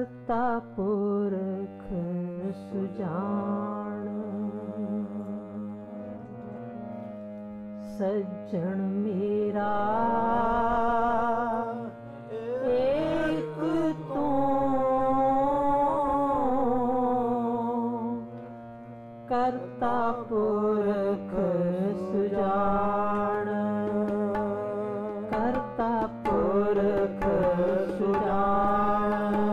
ਕਰਤਾ ਪੁਰਖ ਸੁਜਾਨ। ਸੱਜਣ ਮੇਰਾ ਏਕ ਤੂੰ, ਕਰਤਾ ਪੁਰਖ ਸੁਜਾਨ। ਕਰਤਾ ਪੁਰਖ ਸੁਜਾਨ।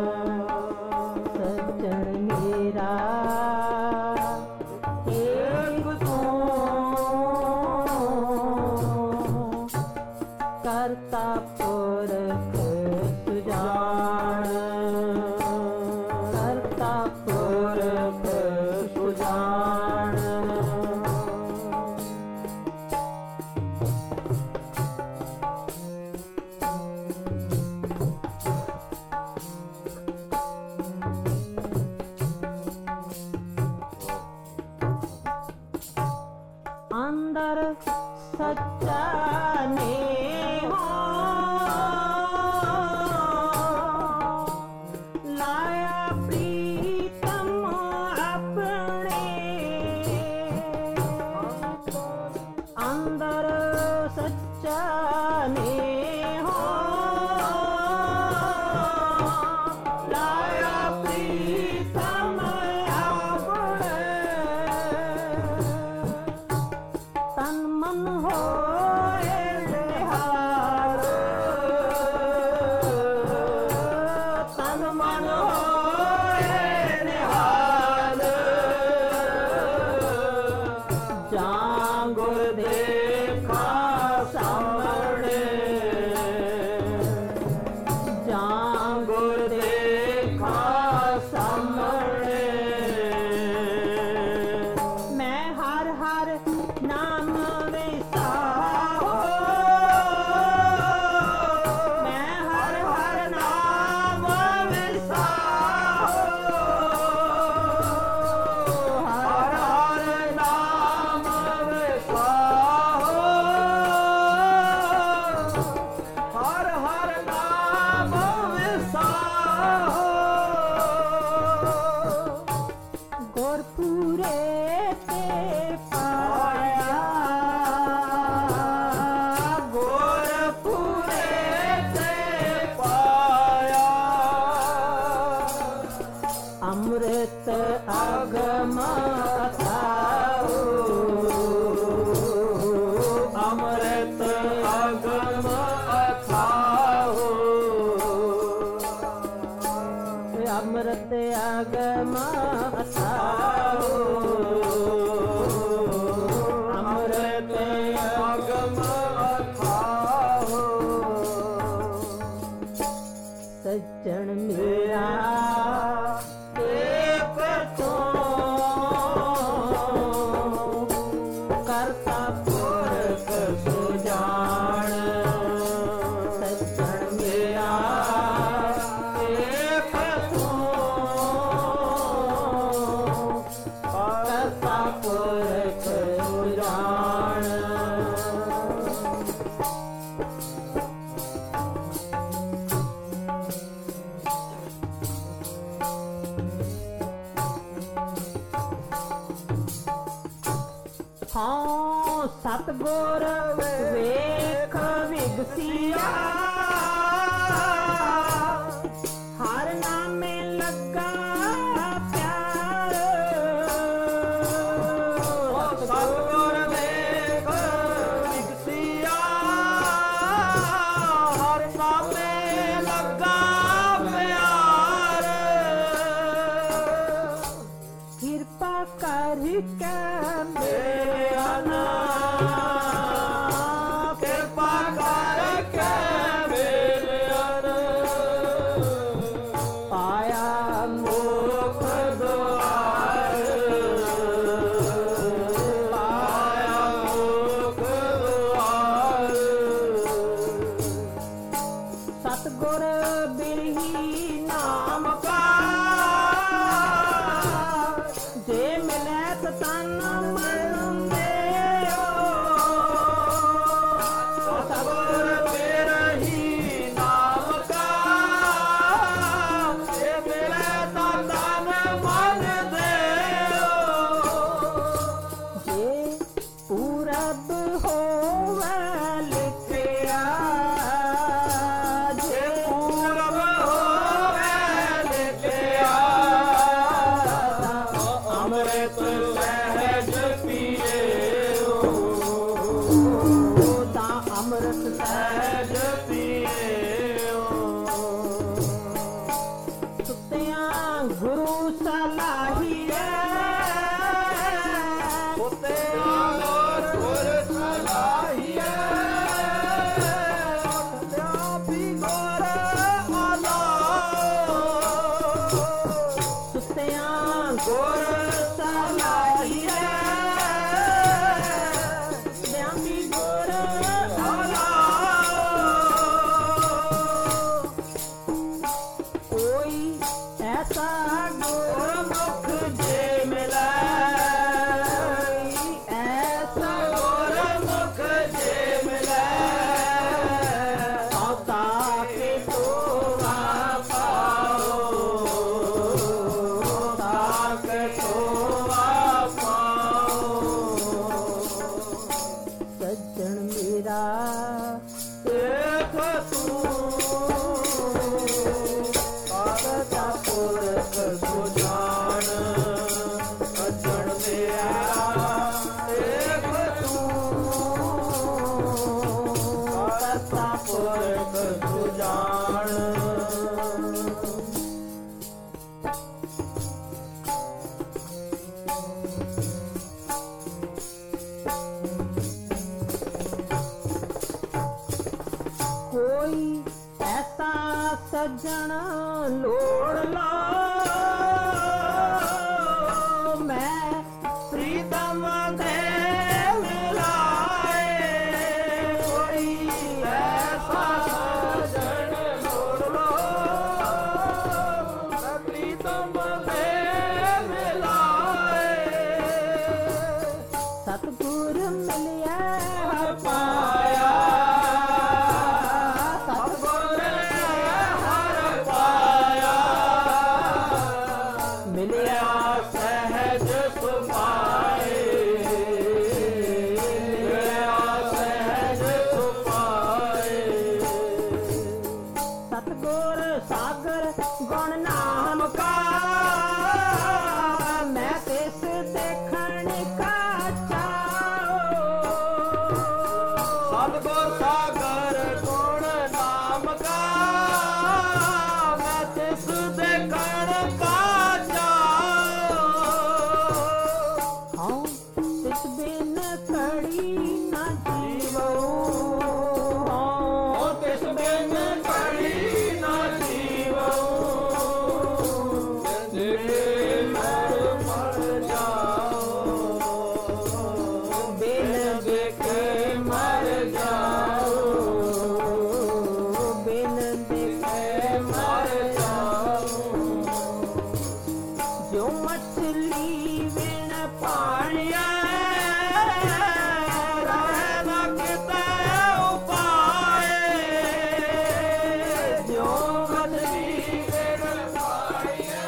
ਸੱਜਣ ਮੇਰਾ ਏਕ ਤੂੰ, ਕਰਤਾ ਪੁਰਖ ਸੁਜਾਨ। ਕਰਤਾ ਪੁਰਖ ਸੁਜਾਨ। ਅੰਦਰ ਸੱਚਾ ਨੇਹੋ ਲਾਇਆ ਪ੍ਰੀਤਮ ਆਪਣੇ। ਅੰਦਰ ਸੱਚਾ ਨੇਹੋ ਲਾਇਆ ਪ੍ਰੀਤਮ ਆਪਣੇ। ਤਨ ਮਨ ਹੋਏ ਨਿਹਾਲ। ਤਨ ਮਨ ਹੋਏ ਨਿਹਾਲ। ਜਾਂ ਗੁਰ ਦੇਖਾ ਸਾਹਮਣੇ। ਜਾਂ ਗੁਰ ਦੇਖਾ ਸਾਹਮਣੇ। ਮੈਂ ਹਰ ਹਰ ਨਾਮ ਵਿਸਾਹੋ। ਮੈਂ ਹਰ ਹਰ ਨਾਮ ਵਿਸਾਹੋ। ਹਰ ਹਰ ਨਾਮ ਵਿਸਾਹੋ। ਹਰ ਹਰ ਨਾਮ ਵਿਸਾਹੋ। ਗੁਰਪੂਰੇ ਤੇ ਪਾਇਆ। ਗੁਰਪੂਰੇ ਤੇ ਪਾਇਆ। ਅੰਮ੍ਰਿਤ ਅਗਮ ਅਥਾਉ। ਅੰਮ੍ਰਿਤ ਅਗਮ ਅਥਾਉ। ਅੰਮ੍ਰਿਤ ਅਗਮ ਅਥਾਉ। ਅੰਮ੍ਰਿਤ ਅਗਮ ਅਥਾਉ। ਸੱਜਣ ਮੇਰਾ ਏਕ ਤੂੰ, ਕਰਤਾ ਪੁਰਖ ਸੁਜਾਨ। ਸੱਜਣ ਮੇਰਾ ਏਕ ਤੂੰ, ਕਰਤਾ ਪੁਰਖ ਸੁਜਾਨ। ਹਾਂ ਸਤਿਗੁਰ ਵੇਖ ਵਿਗਸਿਆ। ਹਰ ਨਾਮੇ ਲੱਗਾ ਪਿਆਰ। ਸਤਿਗੁਰ ਵੇਖ ਵਿਗਸਿਆ। ਹਰ ਨਾਮੇ ਲੱਗਾ ਪਿਆਰ। ਕਿਰਪਾ ਕਰਕੇ ਮੇਰਾ ਨਾਮ। ਕਿਰਪਾ ਕਰਕੇ ਮੇਰਾ ਨਾਮ। ਪਾਇਆ ਮੁਖ ਦੁਆਰ। ਪਾਇਆ ਮੁਖ ਦੁਆਰ। ਸਤਿਗੁਰ ਬਿਰਹੀ ਨਾਮ ਕਾ ਜੇ ਮਿਲੈ ਤਨ ਮਨ ਦੇਓ। ਸਤਿਗੁਰ ਬਿਰਹੀ ਨਾਮ ਕਾ ਜੇ ਮੇਰਾ ਦੇਖ ਤੂੰ ਕਰਤਾ ਪੁਰਖ ਸੁਜਾਨ ਅਜਣ ਮੇਰਾ ਦੇਖ ਤੂੰ ਕਰਤਾ ਪੁਰਖ ਸੁਜਾਨ ਕੋਈ ਐਸਾ ਸੱਜਣ ਲੋੜ ਲਾ ਮੈਂ ਪ੍ਰੀਤਮ ਦੇ ਮਿਲਾਏ ਕੋਈ ਐਸਾ ਸਜਣ ਲੋੜ ਲੋ ਪ੍ਰੀਤਮ ਦੇ ਮਿਲਾਏ ਸਤਿਗੁਰ ਮਿਲਿਆ ਹਰ ਪਾਇਆ ਸਤਿਗੁਰ ਹਰ ਪਾਇਆ ਮਿਲਿਆ ਸਹਿਜ ਸੁਭਾਏ ਮਿਲਿਆ ਸਹਿਜ ਸੁਭਾਏ ਸਤਿਗੁਰ ਸਾਗਰ ਗੁਣ ਨਾਮ ਕਾ ਮੈਂ ਤਿਸ ਦੇਖਣ ਕਾ ਚਾਓ ਸਤਿਗੁਰ ਸਾਗਰ ਗੁਣ ਨਾਮ ਕਾ ਮੈਂ ਤਿਸ ਦੇਖਣ ਕਾ ਚਾਉ ਹਉ ਤਿਸ ਬਿਨ ਕੜੀ ਨਾ ਜੀਵੋ ਓ ਤਿਸ ਬਿਨ ਕੜੀ ਨਾ ਜੀਵੋ ਜੇ ਮਰ ਜਾਓ ਬਿਨ ਦੇਖੇ ਮਰ ਜਾਓ ਬਿਨ ਦੇਖੇ ਮਰ ਜਾਓ ਜੋ ਮਛਲੀ ਵਿਣ ਪਾਣੀਆਂ ਰਹਿ ਨਾ ਕਿਤੇ ਉਪਾਏ ਜੋ ਮਛਲੀ ਵਿਣ ਪਾਣੀਆਂ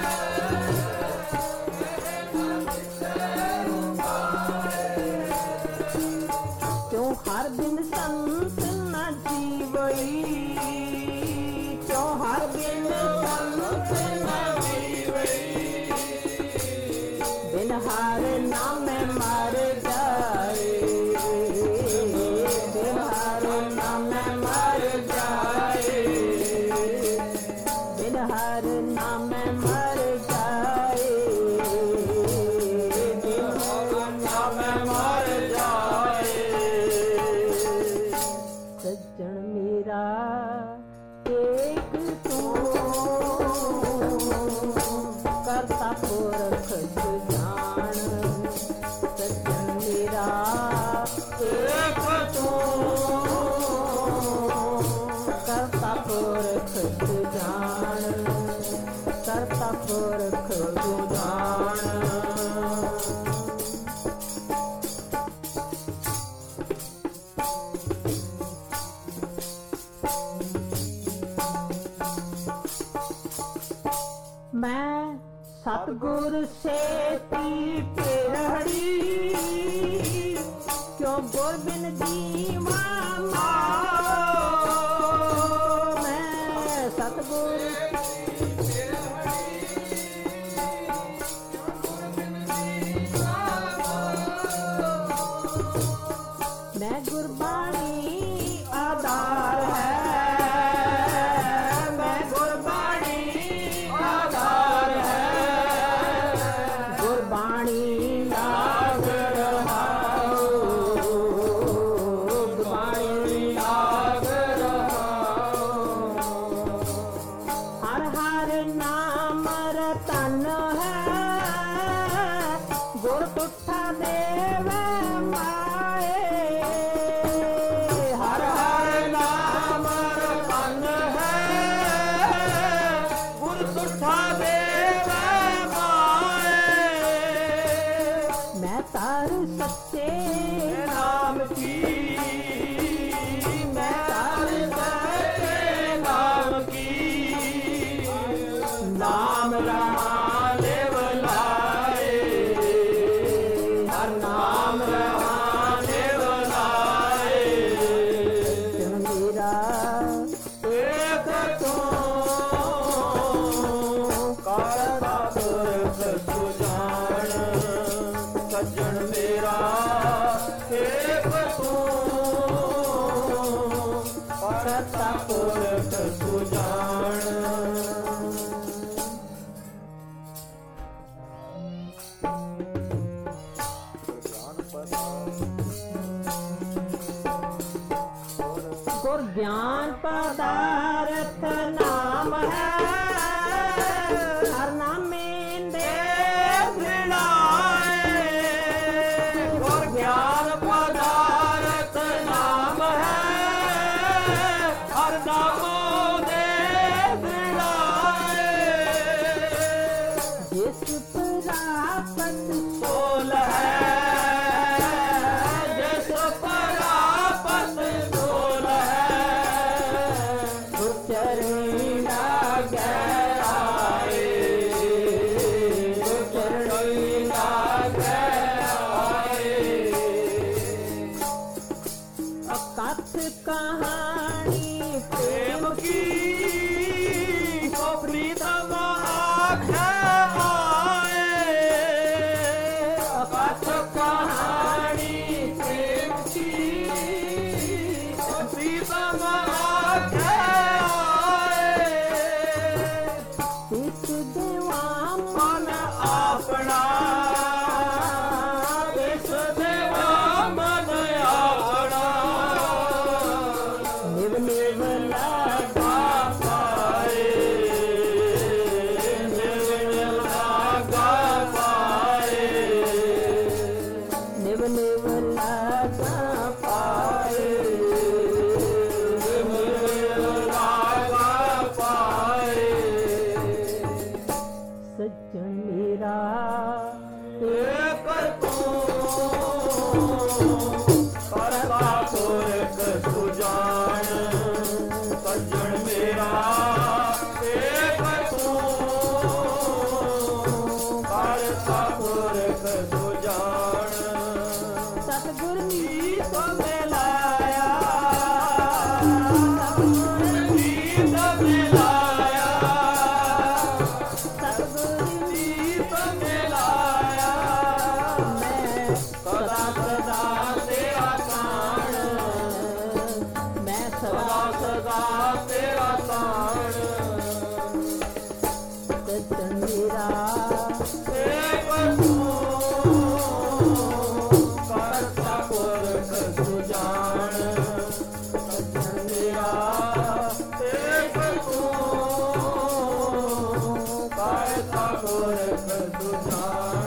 ਕਿਉ ਹਰ ਬਿਨ ਸੰਤ ਨਾ ਜੀਵਈ ਕਿਉ ਹਰ ਬਿਨ ਸੰਤ ਨਾ ਜੀਵਈ ਬਿਨ ਹਰ ਨਾਮੇ ਮਰ ਜਾਏ ਬਿਨ ਹਰ ਨਾਮੇ ਮਰ ਜਾਏ ਬਿਨ ਹਰ ਨਾਮੇ ਮਰ ਜਾਏ ਬਿਨ ਨਾਮੇ ਮਰ ਜਾਏ ਸੱਜਣ ਮੇਰਾ ਏਕ ਤੂੰ ਕਰਤਾ ਪੁਰਖ ਸੁਜਾਨ ਸੱਜਣ ਮੇਰਾ ਦੇਖ ਤੂੰ ਕਰਤਾ ਪੁਰਖ ਸੁਜਾਨ ਕਰਤਾ ਪੁਰਖ ਸੁਜਾਨ ਮੈਂ ਸਤਿਗੁਰ ਸੇਤੀ ਪਿਰਹੜੀ ਕਿਉਂ ਗੁਰ ਬਿਨ ਜੀਵਾ ਮੈਂ ਸਤਿਗੁਰ ਮੈਂ ਗੁਰਬਾਣੀ ਆਧਾਰ ਹੈ ਮੈਂ ਗੁਰਬਾਣੀ ਆਧਾਰ ਹੈ ਗੁਰਬਾਣੀ ਨਾਮ ਰਹਾਉ ਪੁਰਖ ਸੁਜਾਨ ਗੁਰ ਗਿਆਨ ਪਦਾਰਥ ਨਾਮ ਹੈ ਹਰ ਨਾਮੇ ਦੇ ਵਿਲਾਏ ਗੁਰ ਗਿਆਨ ਪਦਾਰਥ ਨਾਮ ਹੈ ਹਰ ਨਾਮੋ ਦੇ ਵਿਲਾਏ ਜਿਸ ਪ੍ਰਾਪਤ ਸੋਲ ਹੈ ਜਿਸ ਪ੍ਰਾਪਤ ਸੋਲ ਹੈ ਗੁਰ ਚਰਣੀ ਲਾਗੈ ਆਏ ਗੁਰ ਚਰਣੀ ਲਾਗੈ ਆਏ ਅਕਥ ਕਹਾਣੀ ਪ੍ਰੇਮ ਕੀ ਸੋ ਪ੍ਰੀਤਮ ਆਖੈ ਆਏ ਅਕਥ ਕਹਾਣੀ ਪ੍ਰੇਮ ਕੀ ਸੋ ਪ੍ਰੀਤਮ ਆਖੈ ਆਏ ਇਸ ਦੇਵਾ ਮਨ ਆਪਣਾ ਇਸ ਦੇਵਾ ਮਨ ਆਪਣਾ ਨਿਵ ਨਿਵ ਲਾਗਾ ਪਾਏ ਨਿਵ ਲਾਗਾ ਪਾਏ ਨਿਵ ਨਿਵ ਲਾਗਾ ਪਾਏ ਨਿਵ ਲਾਗਾ ਪਾਏ ਸੱਜਣ ਮੇਰਾ ਏਕ ਤੂੰ ਕਰਤਾ ਪੁਰਖ ਸੁਜਾਨ ਸੱਜਣ ਮੇਰਾ ਏਕ ਤੂੰ ਕਰਤਾ ਪੁਰਖ ਸੁਜਾਨ ਸਤਿਗੁਰ ਨੀਤ ਮਿਲਾਇਆ ਨੀਤ ਮਿਲਾਇਆ ਸਤਿਗੁਰ ਨੀਤ ਮਿਲਾਇਆ ਮੈਂ ਸਦਾ ਸਦਾ ਤੇਰਾ ਤਾਣ ਮੈਂ ਸਦਾ ਸਦਾ ਸਦਾ ਤੇਰਾ ਤਾਣ ਸੱਜਣ ਮੇਰਾ ਏਕ ਤੂੰ ਕਰਤਾ ਪੁਰਖ ਸੁਜਾਨ ਸੱਜਣ ਮੇਰਾ ਏਕ ਤੂੰ ਕਰਤਾ ਪੁਰਖ ਸੁਜਾਨ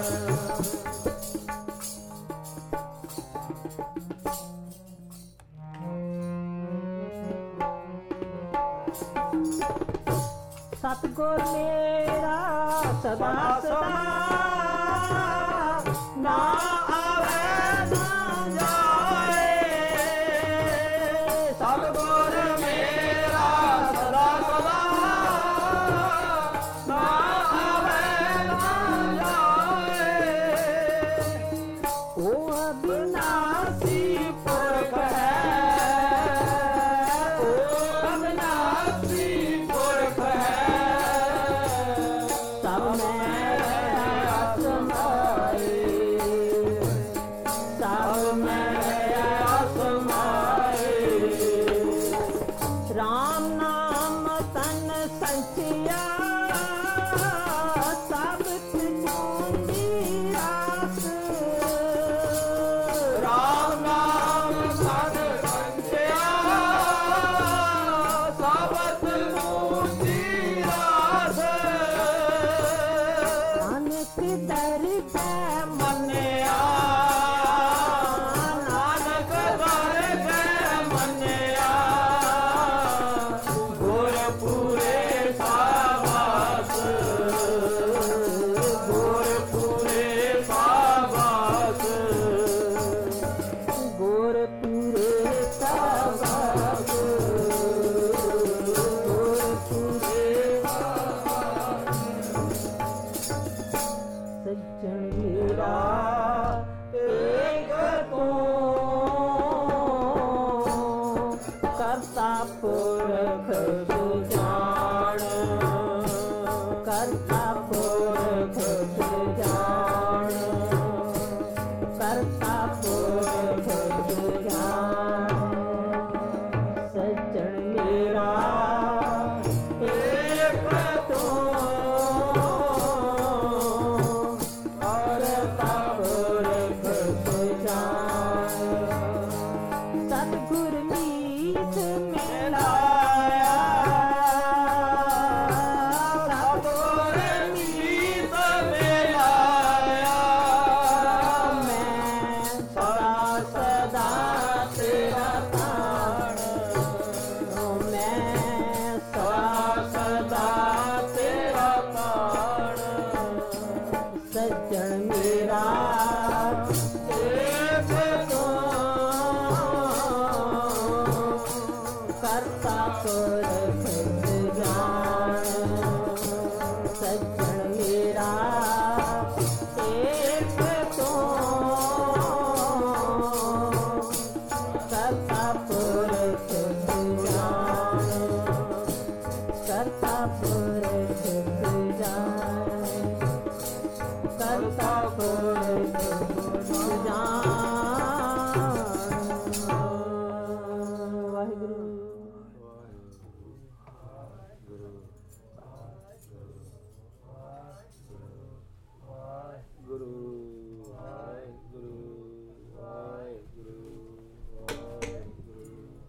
ਸਤਿਗੁਰ ਮੇਰਾ ਸਦਾ ਸਦਾ ਨਾ ਆਵੇ ਨਾ ਜਾਏ ਸਤਿਗੁਰ ਮੇਰਾ ਸਦਾ ਸਦਾ ਨਾ ਆਵੇ ਨਾ ਜਾਏ ਉਹ ਅਬਿਨਾਸੀ ਪੁਰਖ ਹੈ ਉਹ ਅਬਿਨਾਸੀ ਪੁਰਖ ਹੈ ਸਭ ਮੈਂ ਆਸਮਾਏ ਸਭ ਮੈਂ ਆਸਮਾਏ ਰਾਮ ਨਾਮ ਤਨ ਸੰਚਿਆ ਸਭ ਤੁਝੀ ਰਾਸ ਰਾਮ ਨਾਮ ਸਦ ਸੰਚਿਆ ਸਾਬਤ ਮੂਰਤੀ ਰਾਸ ਨਾਨਕ ਦਰ ਪੈ ਮੰਨਿਆ ਨਾਨਕ ਦਰ ਕੇ ਮੰਨਿਆ ਗੁਰ ਪੂਰੇ ਸਾਬਾਸ ਗੁਰ ਪੂਰੇ ਸਾਬਾਸ ਗੁਰ ਪੂਰੇ ਸਾਬਾਸ ਗੁਰ ਪੂਰੇ ਸੱਜਣ ਮੇਰਾ ਏਕ ਤੂੰ ਕਰਤਾ ਪੁਰਖ ਸੁਜਾਨ ਕਰਤਾ ਪੁਰਖ ਸੁਜਾਨ ਕਰਤਾ ਪੁਰਖ ਸੁਜਾਨ ਸੱਜਣ ਮੇਰਾ मीत मिलाया सतगुर मीत मिलाया मैं सदा सदा तेरा ताण मैं सदा सदा तेरा ताण सज्जन मेरा एक करता पुर